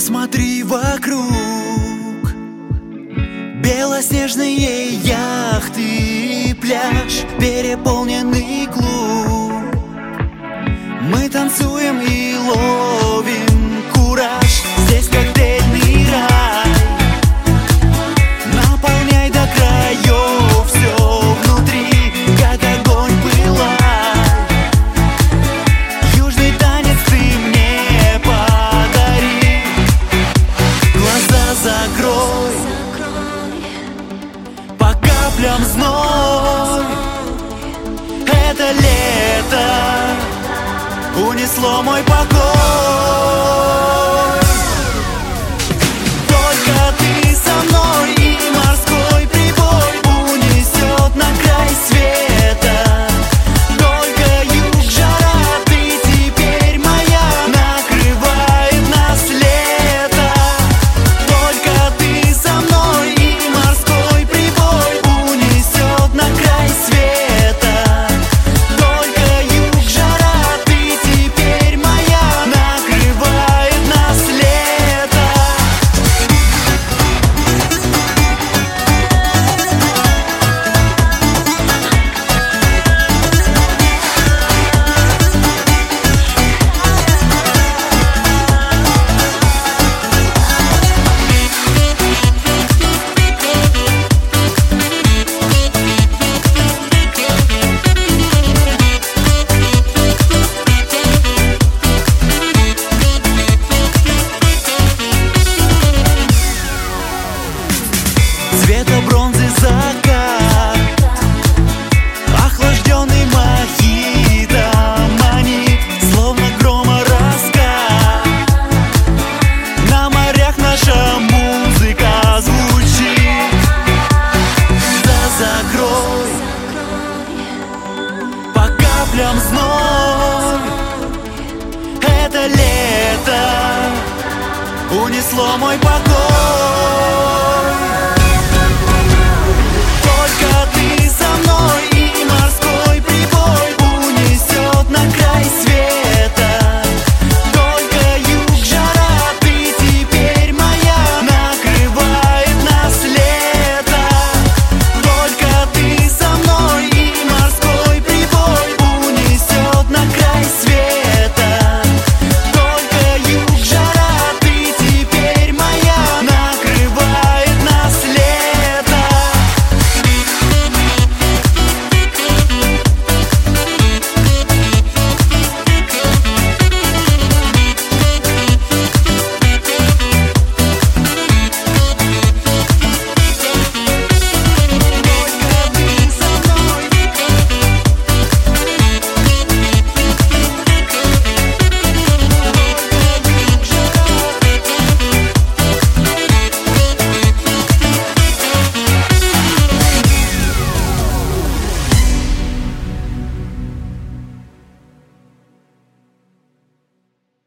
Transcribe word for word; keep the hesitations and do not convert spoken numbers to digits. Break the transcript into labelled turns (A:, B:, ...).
A: Посмотри вокруг, белоснежные яхты и пляж, переполненный клуб. Мы танцуем и ловим кураж. Здесь коктейльный рай. Наполняй до краев все внутри, как огонь пылай. Южный танец ты мне подари. Глаза закрой, по каплям зной. Это лето унесло мой покой. Только ты со мной, и морской прибой унесет на край света. Только юг, жара, ты теперь моя, накрывает нас лето. Только ты со мной, и морской прибой унесет на край света. Только юг, жара, ты теперь моя, накрывает нас лето. Цвета бронзы закат, охлажденный мохито манит, словно грома раскат. На морях наша музыка звучит. Глаза закрой, по каплям зной. Это лето унесло мой покой.